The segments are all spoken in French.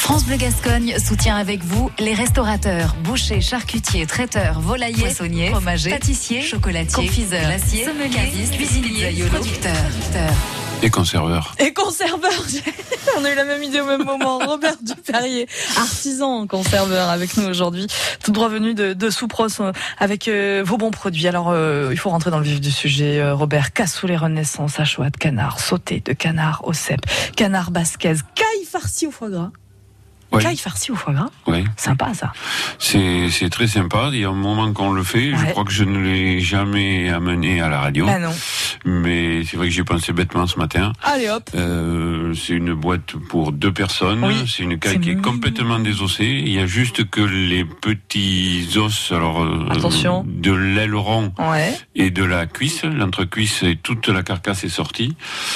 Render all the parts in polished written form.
France Bleu Gascogne soutient avec vous les restaurateurs, bouchers, charcutiers, traiteurs, volaillers, poissonniers, fromagers, pâtissiers, chocolatiers, confiseurs, glaciers, sommeliers, cuisiniers, producteurs. Et conserveurs. Et conserveurs. On a eu la même idée au même moment. Robert Duperrier, artisan conserveur avec nous aujourd'hui. Tout droit venu de Soupros avec vos bons produits. Alors, il faut rentrer dans le vif du sujet. Robert, cassoulet Renaissance, hachois de canard, sauté de canard au cèpe, canard basquez, caille farci au foie gras. Oui. Caille farci au foie gras. Oui. Sympa, ça. C'est très sympa. Il y a un moment qu'on le fait. Ouais. Je crois que je ne l'ai jamais amené à la radio. Ah non. Mais c'est vrai que j'y ai pensé bêtement ce matin. Allez hop. C'est une boîte pour 2 personnes. Oui. C'est une caille qui est complètement désossée. Il y a juste que les petits os, attention, de l'aileron et de la cuisse, l'entrecuisse et toute la carcasse est sortie.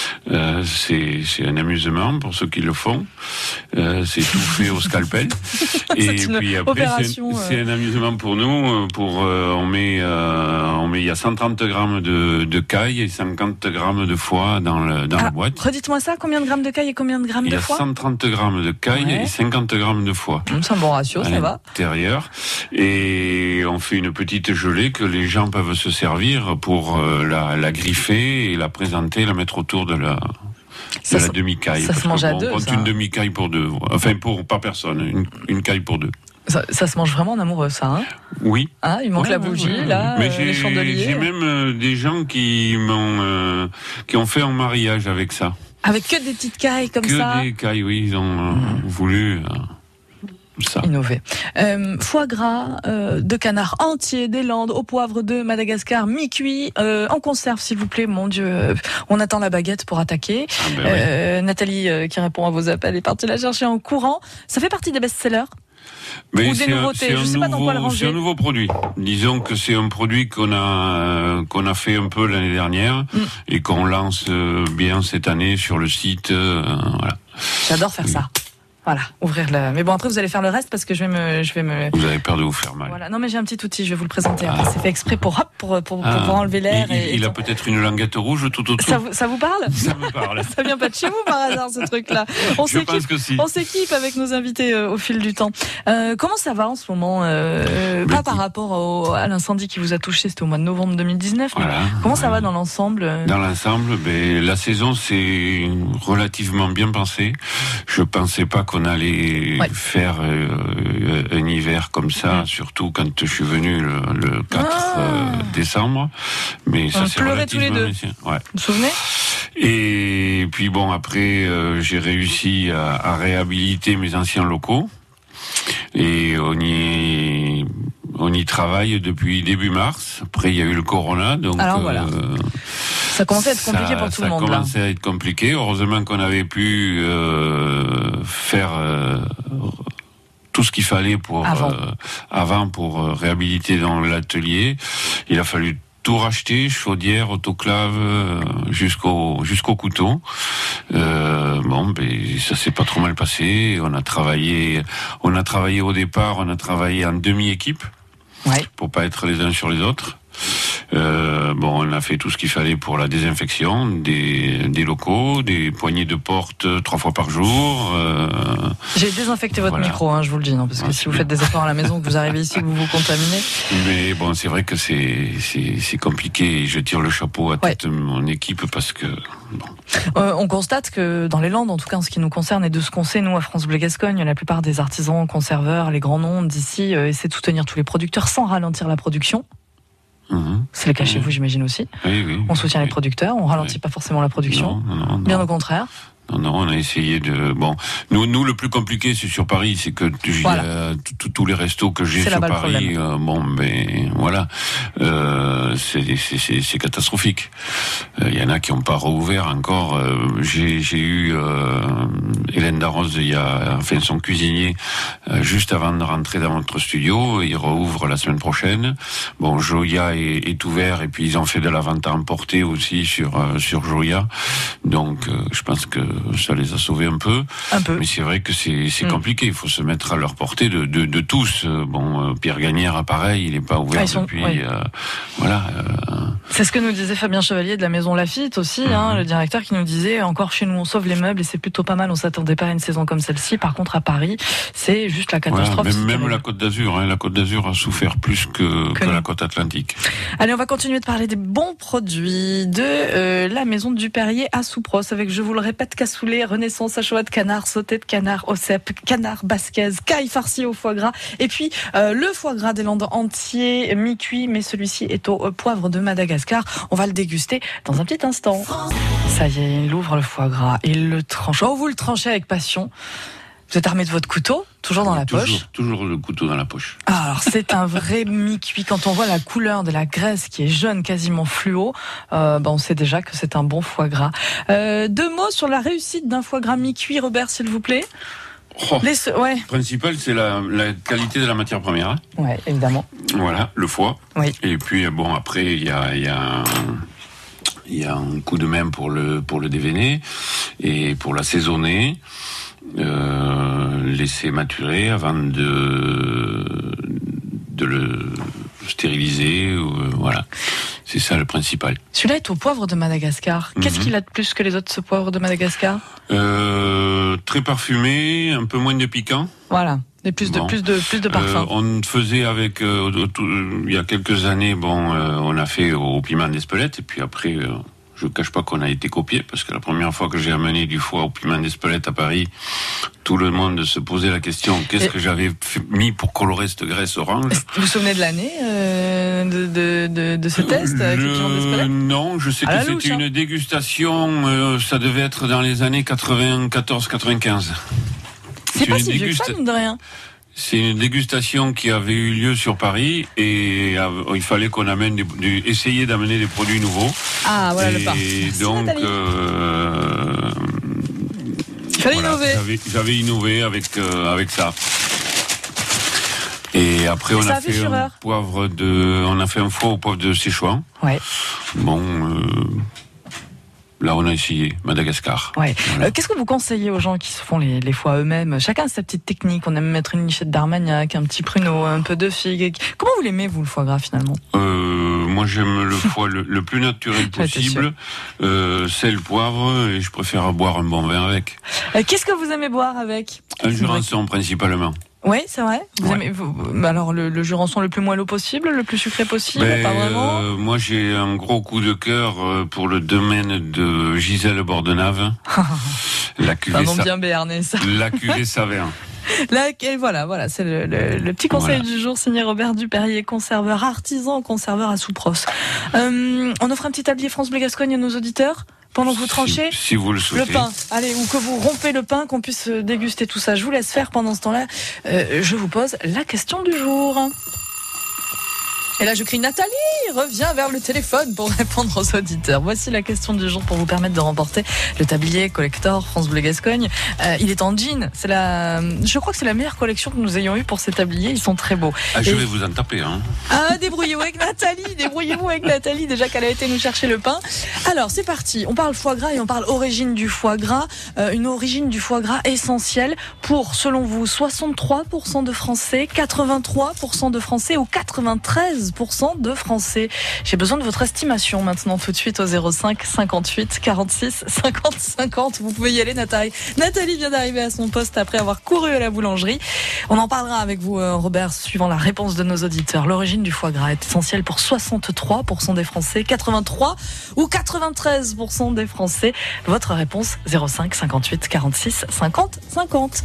C'est un amusement pour ceux qui le font. C'est tout fait au scalpel. Et puis après, c'est un amusement pour nous. On met il y a 130 grammes de caille et 50 grammes de foie dans la boîte. Redites-moi ça, combien de grammes de caille et combien de grammes de foie? Il y a 130 grammes de caille et 50 grammes de foie. C'est un bon ratio, ça va. À l'intérieur. Et on fait une petite gelée que les gens peuvent se servir pour la griffer et la présenter, la mettre autour de la demi-caille. Ça se mange à 2, on compte une demi-caille pour 2. Enfin, par personne. Une caille pour 2. Ça se mange vraiment en amoureux, ça, hein? Oui. Ah, il manque la bougie, là, les chandeliers. J'ai même des gens qui ont fait un mariage avec ça. Avec que des petites cailles comme ça? Que des cailles, oui. Ils ont voulu... ça. Innové. Foie gras de canard entier des Landes au poivre de Madagascar, mi-cuit, en conserve s'il vous plaît. Mon Dieu, on attend la baguette pour attaquer. Oui. Nathalie qui répond à vos appels est partie la chercher en courant. Ça fait partie des best-sellers? Mais ou des nouveautés, je sais pas dans quoi le ranger. C'est un nouveau produit. Disons que c'est un produit qu'on a fait un peu l'année dernière et qu'on lance bien cette année sur le site. Voilà. J'adore faire ça. Voilà, ouvrir le... Mais bon, après, vous allez faire le reste parce que je vais me... Vous avez peur de vous faire mal. Voilà. Non, mais j'ai un petit outil, je vais vous le présenter. C'est fait exprès pour enlever l'air. Il a peut-être une languette rouge tout autour. Ça vous parle? Ça me parle. Ça vient pas de chez vous par hasard, ce truc-là. Je pense que si. On s'équipe avec nos invités au fil du temps. Comment ça va en ce moment? Pas par rapport à l'incendie qui vous a touché, c'était au mois de novembre 2019. Mais comment ça va dans l'ensemble? Dans l'ensemble, la saison s'est relativement bien passée. Je pensais pas qu'on allait faire un hiver comme ça, surtout quand je suis venu le 4 décembre. Mais ça s'est relativement tous les deux. Vous vous souvenez? Et puis bon, après, j'ai réussi à réhabiliter mes anciens locaux. Et on y travaille depuis début mars. Après, il y a eu le corona, donc... Alors voilà. Ça commençait à être compliqué pour tout le monde. Ça commençait à être compliqué. Heureusement qu'on avait pu faire tout ce qu'il fallait avant pour réhabiliter dans l'atelier. Il a fallu tout racheter, chaudière, autoclave, jusqu'au couteau. Ça s'est pas trop mal passé. On a travaillé au départ, on a travaillé en demi-équipe. Pour pas être les uns sur les autres. On a fait tout ce qu'il fallait pour la désinfection des locaux, des poignées de porte 3 fois par jour. J'ai désinfecté votre micro, je vous le dis, parce que si vous faites des efforts à la maison, que vous arrivez ici, que vous vous contaminez. Mais bon, c'est vrai que c'est compliqué. Je tire le chapeau à toute mon équipe parce que... on constate que dans les Landes, en tout cas en ce qui nous concerne et de ce qu'on sait, nous à France Bleu Gascogne, la plupart des artisans, conserveurs, les grands noms d'ici essaient de soutenir tous les producteurs sans ralentir la production. C'est le cas chez vous, j'imagine aussi. Oui. On soutient les producteurs, on ralentit pas forcément la production. Non. Bien au contraire. Non, on a essayé de... Bon, nous le plus compliqué, c'est sur Paris, c'est que tous les restos que j'ai sur Paris, c'est catastrophique. Il y en a qui n'ont pas rouvert encore. J'ai eu Hélène Darroze, son cuisinier, juste avant de rentrer dans notre studio. Il rouvre la semaine prochaine. Bon, Joya est ouvert et puis ils ont fait de la vente à emporter aussi sur Joya. Donc, je pense que ça les a sauvés un peu. Mais c'est vrai que c'est compliqué. Il faut se mettre à leur portée de tous. Pierre Gagnère, pareil, il n'est pas ouvert depuis. Voilà. C'est ce que nous disait Fabien Chevalier de la Maison Laffitte aussi, le directeur, qui nous disait encore chez nous on sauve les meubles et c'est plutôt pas mal. On s'attendait pas à une saison comme celle-ci. Par contre, à Paris, c'est juste la catastrophe. Voilà, même la Côte d'Azur, la Côte d'Azur a souffert plus que la côte atlantique. Allez, on va continuer de parler des bons produits de la Maison du Perrier à Soupros avec, je vous le répète, cassoulet, renaissance, achoa de canard, sauté de canard, ossep, canard basquez, caille farcie au foie gras et puis le foie gras des Landes entier, mi-cuit, mais celui-ci est au poivre de Madagascar. On va le déguster dans un petit instant. Ça y est, il ouvre le foie gras, il le tranche. Oh, vous le tranchez avec passion. Vous êtes armé de votre couteau, toujours dans la poche. Toujours le couteau dans la poche. Alors c'est un vrai mi-cuit. Quand on voit la couleur de la graisse qui est jaune, quasiment fluo, on sait déjà que c'est un bon foie gras. 2 mots sur la réussite d'un foie gras mi-cuit, Robert, s'il vous plaît. Le principal, c'est la qualité de la matière première. Ouais, évidemment. Voilà, le foie. Oui. Et puis après il y a un coup de main pour le déveiner et pour l'assaisonner. Laisser maturer avant de le stériliser. Voilà, c'est ça le principal. Celui-là est au poivre de Madagascar. Qu'est-ce qu'il a de plus que les autres, ce poivre de Madagascar? Très parfumé, un peu moins de piquant. Voilà. Et plus de parfum. On faisait avec il y a quelques années, on a fait au piment d'Espelette et puis après. Je ne cache pas qu'on a été copié, parce que la première fois que j'ai amené du foie au piment d'Espelette à Paris, tout le monde se posait la question, qu'est-ce que j'avais mis pour colorer cette graisse orange? Vous vous souvenez de l'année de ce test avec le piment d'Espelette? Non, je sais que c'était une dégustation, ça devait être dans les années 94-95. C'est pas si vieux que ça, mine de rien. C'est une dégustation qui avait eu lieu sur Paris et il fallait qu'on amène essayer d'amener des produits nouveaux. Ah, voilà le pas. Et donc, il fallait innover. J'avais innové avec ça. Et après, on a fait un foie au poivre de Sichuan. Ouais. Là, on a essayé Madagascar. Ouais. Voilà. Qu'est-ce que vous conseillez aux gens qui se font les foies eux-mêmes? Chacun a sa petite technique. On aime mettre une lichette d'armagnac, un petit pruneau, un peu de figue. Comment vous l'aimez, vous, le foie gras, finalement? Moi, j'aime le foie le plus naturel possible. Sel, poivre, et je préfère boire un bon vin avec. Qu'est-ce que vous aimez boire avec? Un Jurançon, principalement. Oui, c'est vrai. Alors, le Jurançon le plus moelleux possible, le plus sucré possible, pas vraiment. Moi, j'ai un gros coup de cœur pour le domaine de Gisèle Bordenave. La cuvée bien béarnais, ça. La cuvée Saverne. Voilà, c'est le petit conseil du jour signé Robert Duperrier, conserveur à Soupros. On offre un petit tablier France Bleu Gascogne à nos auditeurs pendant que vous tranchez si vous le souhaitez. Le pain. Allez, ou que vous rompez le pain, qu'on puisse déguster tout ça. Je vous laisse faire pendant ce temps-là. Je vous pose la question du jour. Et là, je crie Nathalie, reviens vers le téléphone pour répondre aux auditeurs. Voici la question du jour pour vous permettre de remporter le tablier collector France Bleu Gascogne. Il est en jean. Je crois que c'est la meilleure collection que nous ayons eue pour ces tabliers. Ils sont très beaux. Je vais vous en taper, hein. Débrouillez-vous avec Nathalie. Déjà qu'elle a été nous chercher le pain. Alors, c'est parti. On parle foie gras et on parle origine du foie gras. Une origine du foie gras essentielle pour, selon vous, 63% de Français, 83% de Français ou 93% de Français. J'ai besoin de votre estimation maintenant, tout de suite au 05 58 46 50 50. Vous pouvez y aller, Nathalie. Nathalie vient d'arriver à son poste après avoir couru à la boulangerie. On en parlera avec vous, Robert, suivant la réponse de nos auditeurs. L'origine du foie gras est essentielle pour 63% des Français, 83 ou 93% des Français. Votre réponse 05 58 46 50 50.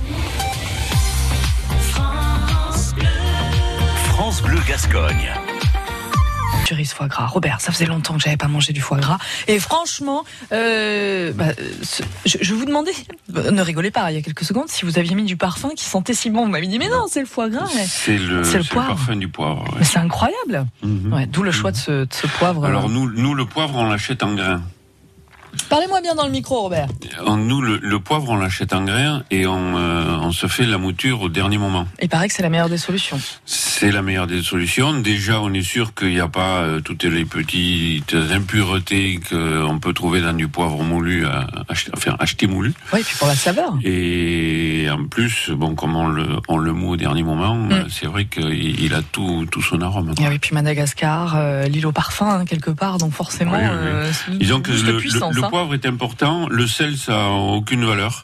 France Bleu Gascogne. Cerise foie gras. Robert, ça faisait longtemps que j'avais pas mangé du foie gras. Et franchement, je vous demandais, ne rigolez pas, il y a quelques secondes, si vous aviez mis du parfum qui sentait si bon. Vous m'avez dit, mais non, c'est le foie gras. C'est le parfum du poivre. Ouais. Mais c'est incroyable. D'où le choix de ce poivre. Alors nous, le poivre, on l'achète en grains. Parlez-moi bien dans le micro, Robert. Nous, le poivre, on l'achète en grains et on se fait la mouture au dernier moment. Il paraît que c'est la meilleure des solutions. C'est la meilleure des solutions. Déjà, on est sûr qu'il n'y a pas toutes les petites impuretés qu'on peut trouver dans du poivre moulu, acheté moulu. Oui, et puis pour la saveur. Et en plus, comme on le moud au dernier moment, c'est vrai qu'il a tout son arôme. Et oui, puis Madagascar, l'île au parfum, quelque part, donc forcément... Oui. Disons que le poivre est important, le sel, ça n'a aucune valeur,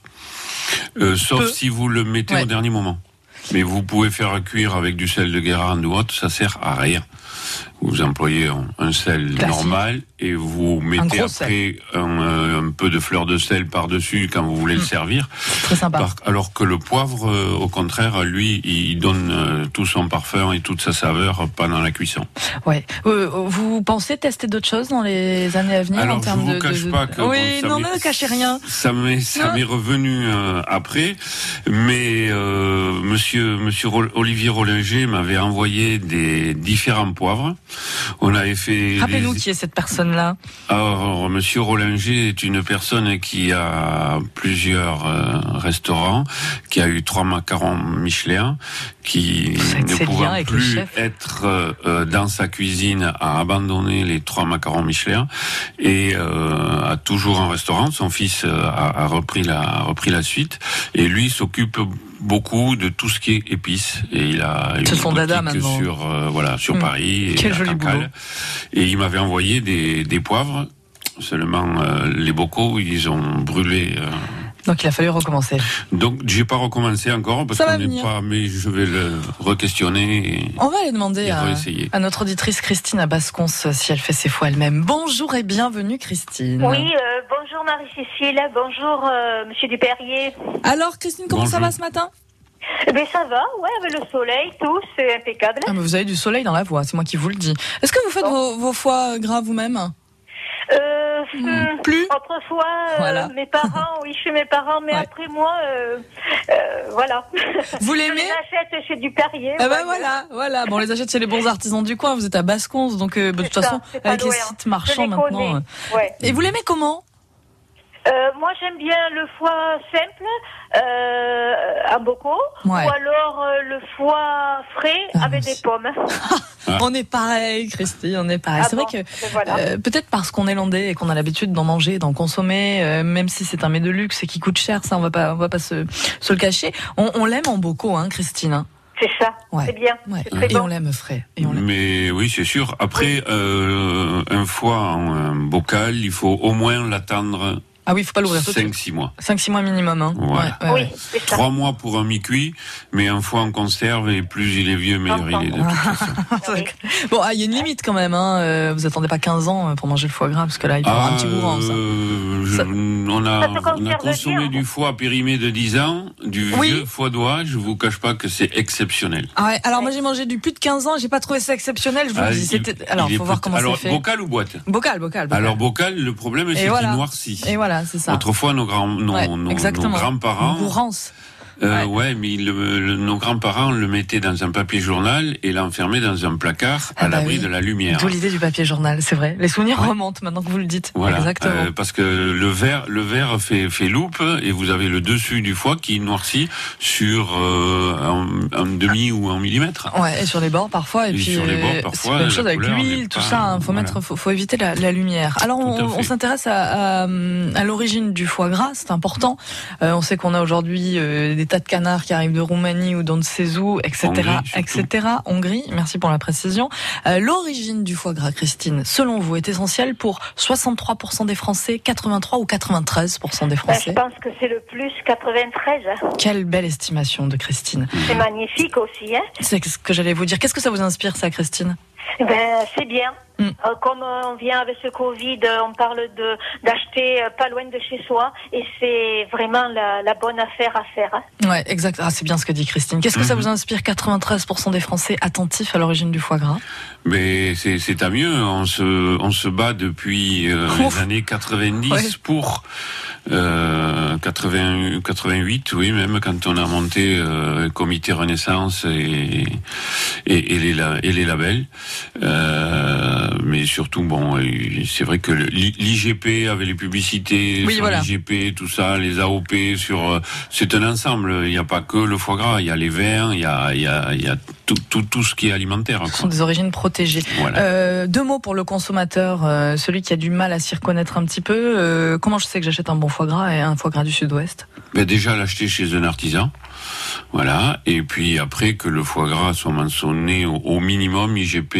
sauf si vous le mettez au dernier moment. Mais vous pouvez faire cuire avec du sel de Guérande ou autre, ça sert à rien. Vous employez un sel normal et vous mettez après un peu de fleur de sel par-dessus quand vous voulez le servir. Très sympa. Alors que le poivre, au contraire, lui, il donne tout son parfum et toute sa saveur pendant la cuisson. Ouais. Vous pensez tester d'autres choses dans les années à venir? Alors, en termes je vous cache pas que... Oui, ne cachez rien. Ça m'est revenu après, mais Monsieur Olivier Rollinger m'avait envoyé des différents poivres. On avait fait... Rappelez-nous qui est cette personne-là. Alors, Monsieur Rollinger est une personne qui a plusieurs restaurants, qui a eu 3 macarons Michelin, qui ne pouvait plus être dans sa cuisine, a abandonné les 3 macarons Michelin et a toujours un restaurant. Son fils a repris la suite et lui s'occupe beaucoup de tout ce qui est épices et il a une boutique sur Paris et à Cancale. Et il m'avait envoyé des poivres, seulement les bocaux ils ont brûlé. Donc il a fallu recommencer. Donc j'ai pas recommencé encore parce qu'on n'est pas, mais je vais le re-questionner. On va aller demander à notre auditrice Christine à Basconce si elle fait ses fois elle-même. Bonjour et bienvenue Christine. Oui, bonjour Marie-Cécile, bonjour Monsieur Duperrier. Alors Christine, comment ça va ce matin? Ben ça va, avec le soleil, tout, c'est impeccable. Ah, mais vous avez du soleil dans la voix, c'est moi qui vous le dis. Est-ce que vous faites vos foie gras vous-même? Plus. Autrefois, mes parents, chez mes parents, mais après moi, voilà. Vous l'aimez? Je les achète chez Duperrier. Ah voilà. Bon, on les achète chez les bons artisans du coin. Vous êtes à Basconce, donc de toute façon, avec les sites marchands maintenant. Et vous l'aimez comment? Moi, j'aime bien le foie simple, en bocaux, ou alors le foie frais avec des pommes. On est pareil, Christine, on est pareil. C'est vrai que peut-être parce qu'on est landais et qu'on a l'habitude d'en manger, d'en consommer, même si c'est un mets de luxe et qui coûte cher, ça on va pas se le cacher. On l'aime en bocaux, Christine. C'est ça, c'est bien. C'est très bon. On l'aime frais. Mais oui, c'est sûr. Après, un foie en bocal, il faut au moins l'attendre. Ah oui, il faut pas l'ouvrir. 5-6 mois. 5-6 mois minimum. Oui, c'est ça. 3 mois pour un mi-cuit, mais un foie en conserve, et plus il est vieux, meilleur il est de toute façon. Bon, il y a une limite quand même. Vous attendez pas 15 ans pour manger le foie gras, parce que là, il faut avoir un petit bourrin. On a consommé du foie périmé de 10 ans, du vieux foie d'oie. Je vous cache pas que c'est exceptionnel. Alors moi j'ai mangé du plus de 15 ans, j'ai pas trouvé ça exceptionnel. Je vous le dis. Alors faut voir comment c'est fait. Alors bocal ou boîte? Bocal. Alors bocal, le problème c'est qu'il noircit. Et voilà. C'est ça. Autrefois, nos grands-parents. Bourrance. Mais nos grands-parents le mettaient dans un papier journal et l'enfermaient dans un placard à l'abri de la lumière. D'où l'idée du papier journal, c'est vrai. Les souvenirs remontent maintenant que vous le dites. Voilà. Exactement. Parce que le verre fait loupe et vous avez le dessus du foie qui noircit sur un demi ou 1 millimètre. Et sur les bords parfois. Et puis sur les bords parfois. C'est la même chose avec l'huile, tout ça. Faut éviter la lumière. Alors on s'intéresse à l'origine du foie gras, c'est important. On sait qu'on a aujourd'hui des tas de canards qui arrivent de Roumanie ou d'Ontsezou, etc., Hongrie, merci pour la précision. L'origine du foie gras, Christine, selon vous, est essentielle pour 63% des Français, 83 ou 93% des Français? Je pense que c'est le plus 93. Quelle belle estimation de Christine. C'est magnifique aussi. C'est ce que j'allais vous dire. Qu'est-ce que ça vous inspire, ça, Christine? C'est bien. Comme on vient avec ce Covid, on parle d'acheter pas loin de chez soi et c'est vraiment la bonne affaire à faire. Ouais, exact. C'est bien ce que dit Christine. Qu'est-ce que ça vous inspire, 93% des Français attentifs à l'origine du foie gras? Mais c'est tant mieux. On se bat depuis les années 90 pour 88, oui, même quand on a monté Comité Renaissance et les labels. mais surtout, bon, c'est vrai que l'IGP avait les publicités sur l'IGP, tout ça, les AOP, c'est un ensemble. Il n'y a pas que le foie gras, il y a les vins, il y a tout ce qui est alimentaire. Ce sont des origines protégées. Voilà. 2 mots pour le consommateur, celui qui a du mal à s'y reconnaître un petit peu. Comment je sais que j'achète un bon foie gras et un foie gras du Sud-Ouest ? Déjà l'acheter chez un artisan. Voilà, et puis après que le foie gras soit mentionné au minimum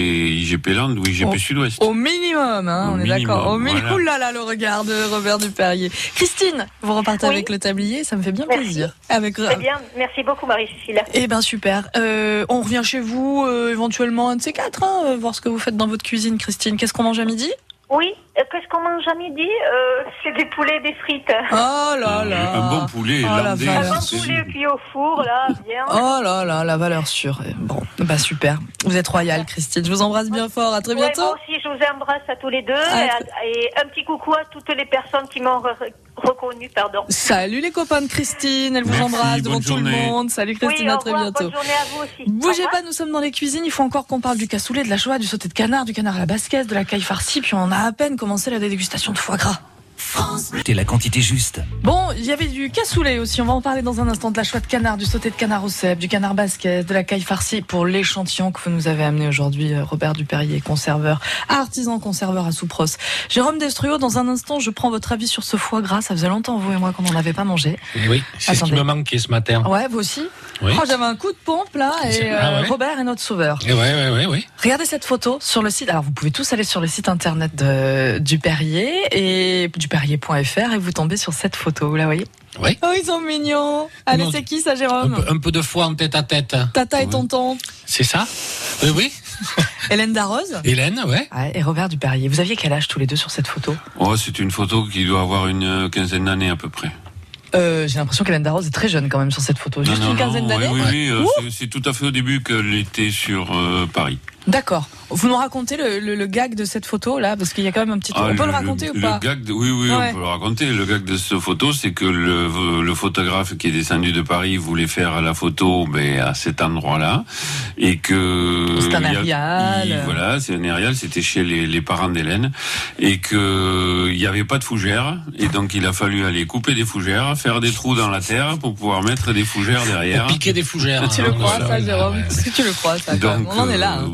IGP Land ou IGP Sud-Ouest. Au minimum, on est d'accord. Au minimum, voilà. Oulala, le regard de Robert Duperrier. Christine, vous repartez avec le tablier, ça me fait bien plaisir. Très bien, merci beaucoup Marie-Cécile. Eh ben super. On revient chez vous éventuellement un de ces 4, voir ce que vous faites dans votre cuisine, Christine. Qu'est-ce qu'on mange à midi ? Oui, qu'est-ce qu'on mange à midi ? C'est des poulets et des frites. Oh là là. Un bon poulet, un bon poulet cuit au four, là, bien. Oh là là, la valeur sûre. Bon, super. Vous êtes royale, Christine. Je vous embrasse bien fort. À très bientôt. Moi aussi, je vous embrasse à tous les deux. Et un petit coucou à toutes les personnes qui m'ont reconnu, pardon. Salut les copains de Christine. Elle vous embrasse devant tout le monde. Salut Christine, à très bientôt. Bonne journée à vous aussi. Bougez pas, nous sommes dans les cuisines. Il faut encore qu'on parle du cassoulet, de la joie, du sauté de canard, du canard à la basquette, de la caille farcie. Puis on a à peine commencé la dégustation de foie gras. T'es la quantité juste. Bon, il y avait du cassoulet aussi, on va en parler dans un instant, de la chouette de canard, du sauté de canard au cèpe, du canard basket, de la caille farcie pour l'échantillon que vous nous avez amené aujourd'hui, Robert Duperrier, conserveur, artisan conserveur à Soupros. Jérôme Destruau, dans un instant, je prends votre avis sur ce foie gras, ça faisait longtemps, vous et moi, qu'on n'en avait pas mangé. Oui, c'est ce qui me manquait ce matin. Ouais, vous aussi. Oui. J'avais un coup de pompe là, et Robert est notre sauveur. Et ouais. Regardez cette photo sur le site, alors vous pouvez tous aller sur le site internet de Duperrier, et duperrier.fr, et vous tombez sur cette photo, vous la voyez ? Oui. Oh, ils sont mignons. Allez, c'est qui ça, Jérôme ? Un peu de foie en tête à tête. Tata et tonton. C'est ça ? Oui. Hélène Darroze. Hélène, ouais. Et Robert Duperrier. Vous aviez quel âge tous les deux sur cette photo ? C'est une photo qui doit avoir une quinzaine d'années à peu près. J'ai l'impression qu'Hélène Darroze est très jeune quand même sur cette photo. Juste une quinzaine d'années. Oui. C'est tout à fait au début qu'elle était sur Paris. D'accord. Vous nous racontez le gag de cette photo là, parce qu'il y a quand même un petit. On peut le raconter ou pas ? Le gag, oui, on peut le raconter. Le gag de cette photo, c'est que le photographe qui est descendu de Paris voulait faire la photo, à cet endroit-là, et que c'est un aérial. Voilà, c'est un aérial. C'était chez les parents d'Hélène, et que il y avait pas de fougères, et donc il a fallu aller couper des fougères, faire des trous dans la terre pour pouvoir mettre des fougères derrière. Pour piquer des fougères. Tu le crois ça, Jérôme ? Est-ce que tu le crois ça ? Donc, on en est là.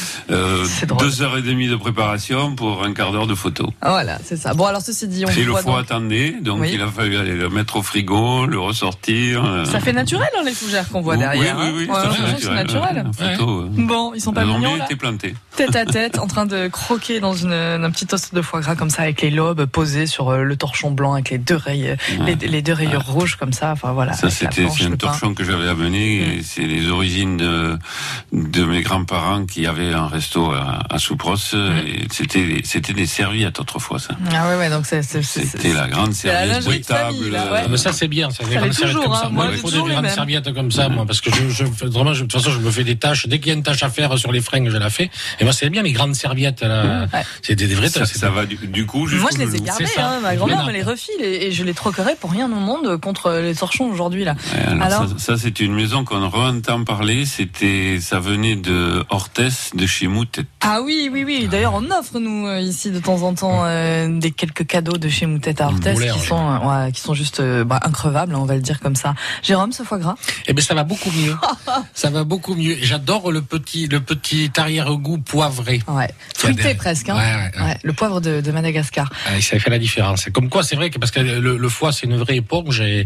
2h30 de préparation pour un quart d'heure de photo. Voilà, c'est ça. Bon, alors ceci dit, le foie attendait, donc il a fallu aller le mettre au frigo, le ressortir. Ça fait naturel les fougères qu'on voit derrière. Oui, c'est naturel. Bon, ils sont pas mignons là. Été plantés. Tête à tête, en train de croquer dans un petit toast de foie gras comme ça, avec les lobes posés sur le torchon blanc, avec les deux rayures rouges comme ça. Enfin voilà. Ça c'est un torchon que j'avais amené. Et c'est les origines de mes grands-parents qui avaient un resto à Soupros. Et c'était des serviettes autrefois ça. Ah ouais, donc c'était la grande serviette table. Mais ça c'est bien, ça des grandes serviettes comme ça. Moi il faut des grandes serviettes comme ça, moi, parce que vraiment, de toute façon je me fais des tâches. Dès qu'il y a une tâche à faire sur les fringues, je la fais. Et moi c'est bien les grandes serviettes là. C'est des vraies tâches. Ça va du coup. Moi je les ai gardées. Ma grand-mère me les refile et je les troquerai pour rien au monde contre les torchons aujourd'hui là. Alors ça c'est une maison qu'on re-entend parler. Ça venait de Orthès, de chez Moutette. Ah oui. D'ailleurs, on offre nous ici de temps en temps des quelques cadeaux de chez Moutette à Orthès qui sont juste increvables, on va le dire comme ça. Jérôme, ce foie gras ? Eh ben ça va beaucoup mieux. Ça va beaucoup mieux. J'adore le petit arrière-goût poivré. Ouais. Fruité presque. Ouais. Le poivre de Madagascar. Ça fait la différence. Comme quoi, c'est vrai que parce que le foie c'est une vraie éponge et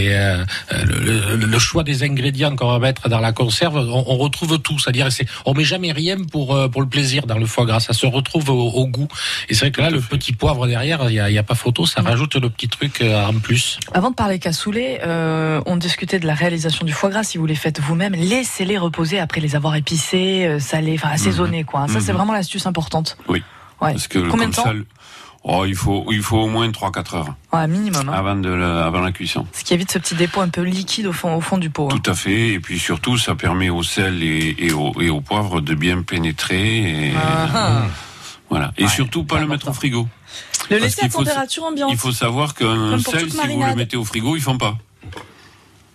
le choix des ingrédients qu'on va mettre dans la conserve, on retrouve tout. C'est-à-dire on met jamais rien pour le plaisir dans le foie gras. Ça se retrouve au goût. Et c'est vrai que là, le petit poivre derrière, il y a pas photo. Ça rajoute le petit truc en plus. Avant de parler cassoulet, on discutait de la réalisation du foie gras. Si vous les faites vous-même, laissez-les reposer après les avoir épicés, salés, assaisonnés, quoi. Ça, c'est vraiment l'astuce importante. Oui. Ouais. Parce que combien de temps ? Il faut au moins 3-4 heures. Ouais, minimum. Avant la cuisson. Ce qui évite ce petit dépôt un peu liquide au fond du pot. Tout à fait. Et puis surtout, ça permet au sel et au poivre de bien pénétrer. Voilà. Et surtout, pas le mettre au frigo. Le laisser à température ambiante. Il faut savoir qu'un sel, si vous le mettez au frigo, ils font pas.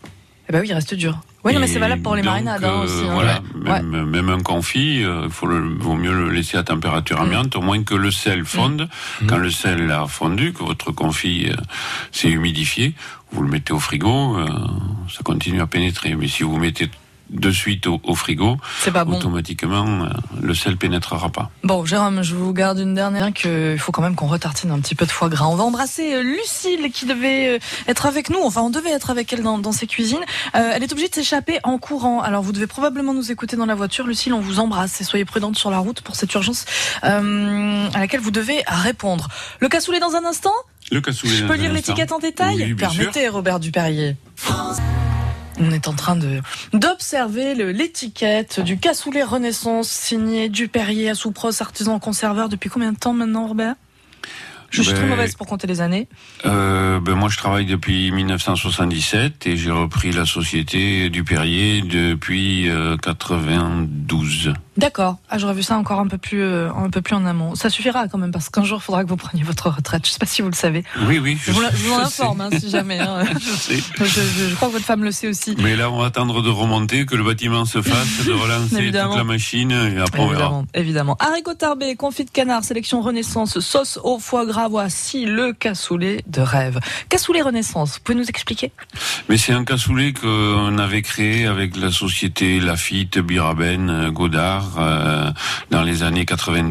Eh ben oui, il reste dur. Oui, non, mais c'est valable pour les marinades aussi. Voilà, même un confit, vaut mieux le laisser à température ambiante, au moins que le sel fonde. Quand le sel a fondu, que votre confit s'est humidifié, vous le mettez au frigo, ça continue à pénétrer. Mais si vous mettez de suite au frigo, c'est pas bon. Automatiquement, le sel pénétrera pas. Bon, Jérôme, je vous garde une dernière, il faut quand même qu'on retartine un petit peu de foie gras. On va embrasser Lucille qui devait être avec nous, enfin on devait être avec elle dans ses cuisines. Elle est obligée de s'échapper en courant, alors vous devez probablement nous écouter dans la voiture. Lucille, on vous embrasse et soyez prudente sur la route pour cette urgence à laquelle vous devez répondre. Le cassoulet dans un instant ? Le cassoulet. Je peux lire l'étiquette en détail ? Oui, Permettez, sûr. Robert Duperrier. On est en train d'observer l'étiquette du cassoulet Renaissance signé Duperrier à Soupros, artisan conserveur. Depuis combien de temps maintenant, Robert ? Je suis très mauvaise pour compter les années. Moi, je travaille depuis 1977 et j'ai repris la société Duperrier depuis 92. D'accord. J'aurais vu ça encore un peu plus en amont. Ça suffira quand même, parce qu'un jour, il faudra que vous preniez votre retraite. Je ne sais pas si vous le savez. Oui. Je vous en informe, si jamais. Je sais. Je crois que votre femme le sait aussi. Mais là, on va attendre de remonter, que le bâtiment se fasse, de relancer toute la machine, et après on verra. Évidemment. Haricots tarbés, confit de canard, sélection Renaissance, sauce au foie gras. Voici le cassoulet de rêve. Cassoulet Renaissance, vous pouvez nous expliquer ? Mais c'est un cassoulet qu'on avait créé avec la société Lafitte, Biraben, Godard, dans les années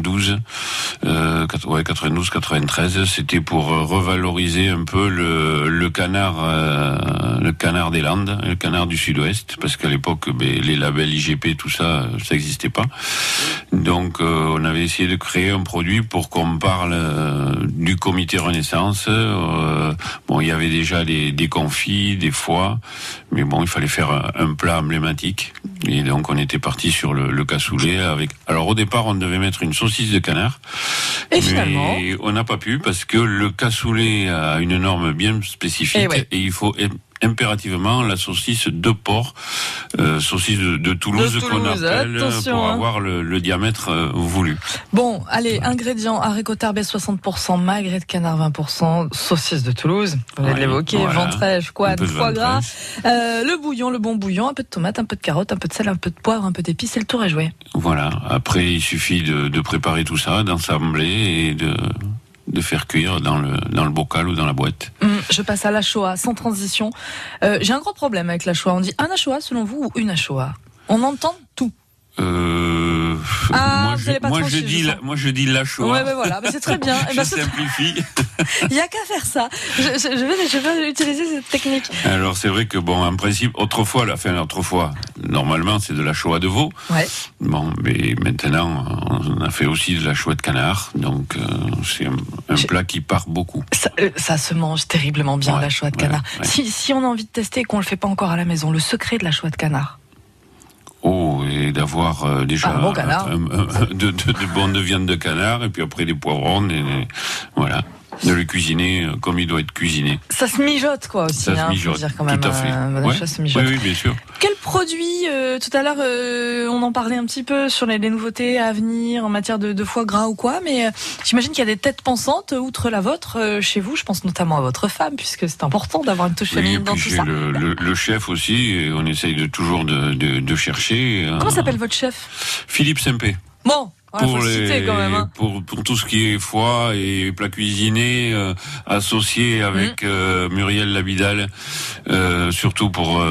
92-93. C'était pour revaloriser un peu le canard des Landes, le canard du Sud-Ouest, parce qu'à l'époque, les labels IGP, tout ça, ça n'existait pas. Donc, on avait essayé de créer un produit pour qu'on parle du comité Renaissance. Il y avait déjà des confits, des foies, mais bon, il fallait faire un plat emblématique. Et donc, on était parti sur le cassoulet avec... Alors, au départ, on devait mettre une saucisse de canard. Et finalement... Mais on n'a pas pu parce que le cassoulet a une norme bien spécifique et il faut impérativement la saucisse de porc, saucisse de Toulouse qu'on appelle, pour avoir le diamètre voulu. Bon, allez, ingrédients, haricots tarbés 60%, magret de canard 20%, saucisse de Toulouse, vous venez de l'évoquer, ventrèche, quad, foie gras, le bouillon, le bon bouillon, un peu de tomate, un peu de carotte, un peu de sel, un peu de poivre, un peu d'épices, et le tour est joué. Voilà, après il suffit de préparer tout ça, d'assembler et de faire cuire dans le bocal ou dans la boîte. Je passe à l'Achoa, sans transition. J'ai un gros problème avec l'Achoa. On dit un Achoa selon vous ou une Achoa ? On entend tout. Moi je dis l'Achoa. Ouais, voilà, c'est très bien. Je simplifie. Il n'y a qu'à faire ça. Je vais utiliser cette technique. Alors c'est vrai que en principe, autrefois, normalement c'est de l'Achoa de veau. Ouais. Bon, mais maintenant on a fait aussi de l'Achoa de canard, donc c'est un plat qui part beaucoup. Ça se mange terriblement bien, l'Achoa de canard. Ouais. Si on a envie de tester et qu'on le fait pas encore à la maison, le secret de l'Achoa de canard. Et d'avoir déjà bon de bonnes viande de canard et puis après des poivrons voilà, de le cuisiner comme il doit être cuisiné. Ça se mijote aussi, ça se mijote, faut dire quand même, tout à fait. Se mijote. Oui, bien sûr. Quel produit, tout à l'heure on en parlait un petit peu sur les nouveautés à venir en matière de foie gras ou quoi, mais j'imagine qu'il y a des têtes pensantes outre la vôtre chez vous, je pense notamment à votre femme, puisque c'est important d'avoir une touche féminine dans tout ça. Le chef aussi, et on essaye toujours de chercher. Comment s'appelle votre chef ? Philippe Sempé. Bon. Pour tout ce qui est foie et plats cuisinés associés avec Muriel Labidal, surtout pour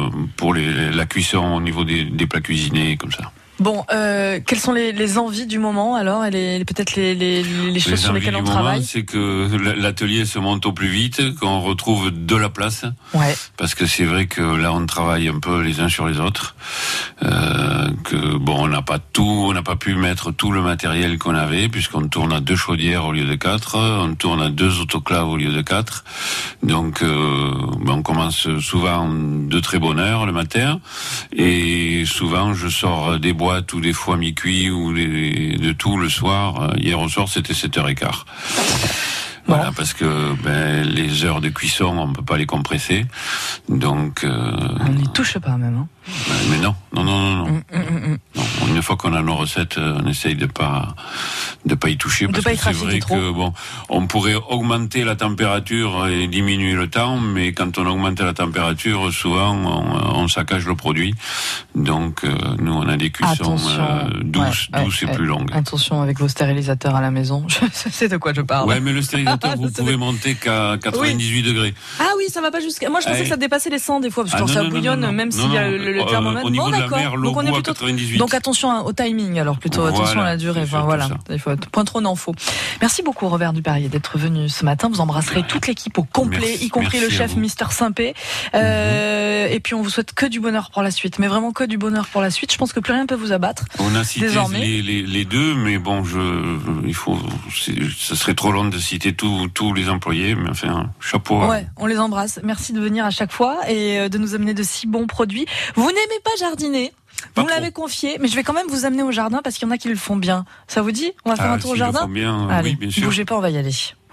la cuisson au niveau des plats cuisinés comme ça. Bon, quelles sont les envies du moment alors, et peut-être les choses sur lesquelles on travaille? C'est que l'atelier se monte au plus vite, qu'on retrouve de la place. Ouais. Parce que c'est vrai que là on travaille un peu les uns sur les autres. On n'a pas pu mettre tout le matériel qu'on avait, puisqu'on tourne à 2 chaudières au lieu de 4, on tourne à 2 autoclaves au lieu de 4. Donc on commence souvent de très bonne heure le matin, et souvent je sors des boîtes ou des foies mi-cuits ou de tout le soir. Hier au soir c'était 7h15. Voilà, parce que les heures de cuisson, on peut pas les compresser, donc... On n'y touche pas même. Mais non. Non, fois qu'on a nos recettes, on essaye de pas y toucher, parce que c'est vrai que on pourrait augmenter la température et diminuer le temps, mais quand on augmente la température, souvent on saccage le produit. Donc nous on a des cuissons douces et plus longues. Attention avec vos stérilisateurs à la maison, je sais de quoi je parle. Ouais, mais le stérilisateur vous pouvez monter qu'à 98 degrés. Ah oui, ça va pas jusqu'à. Moi je pensais que ça dépassait les 100 des fois, parce que ça bouillonne, même s'il y a le thermomètre. Au niveau de la mer, l'eau à 98. Donc attention au timing, alors plutôt attention à la durée. Enfin, voilà, il faut être point trop d'infos. Merci beaucoup Robert Duperrier d'être venu ce matin. Vous embrasserez toute l'équipe au complet, y compris le chef Mister Simpé. Et puis on vous souhaite que du bonheur pour la suite, mais vraiment que du bonheur pour la suite. Je pense que plus rien ne peut vous abattre. On a cité les deux, mais bon, ce serait trop long de citer tous les employés, mais enfin, chapeau. Ouais, on les embrasse. Merci de venir à chaque fois et de nous amener de si bons produits. Vous n'aimez pas jardiner? Vous me l'avez confié, mais je vais quand même vous amener au jardin parce qu'il y en a qui le font bien. Ça vous dit? On va faire un tour au jardin? Bien, allez, oui, bien sûr. Bougez pas, on va y aller.